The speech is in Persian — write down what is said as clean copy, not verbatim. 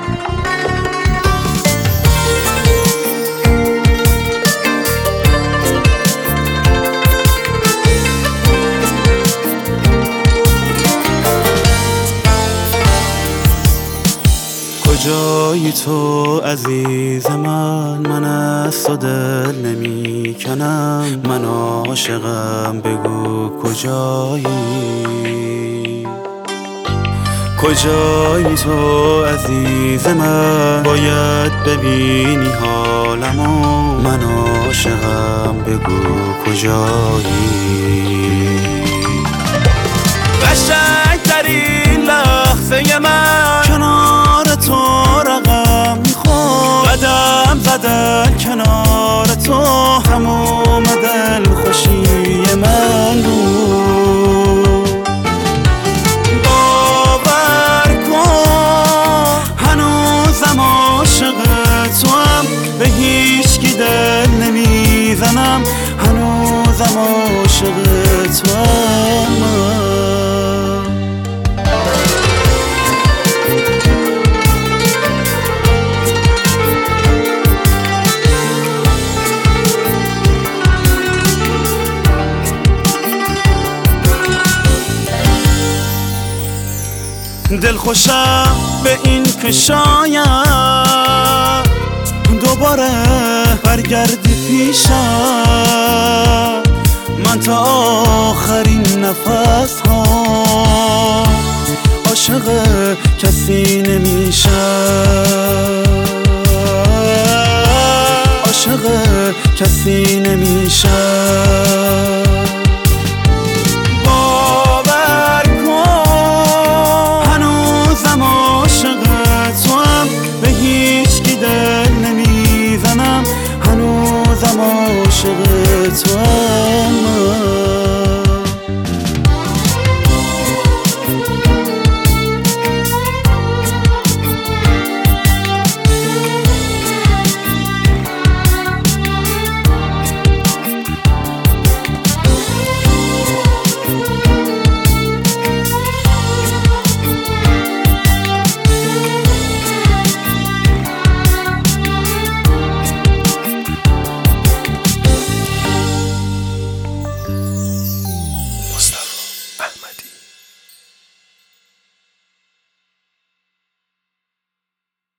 کجایی تو عزیز من از تو دل نمی کنم، من عاشقم بگو کجایی. کجایی تو عزیز من، باید ببینی حالمو، من عاشقم بگو کجایی. قشنگترین لحظه من کنار تو رقم میخورد، قدم زدن کنار تو تموم دل خوشی من بود. باور کن هنوزم عاشق تو هم، به هیچ کی دل نمیزنم، هنوزم عاشق تو هم. دل خوشم به این که شاید دوباره برگردی پیشم، من تا آخرین نفس ها عاشق کسی نمیشم، عاشق کسی نمیشم.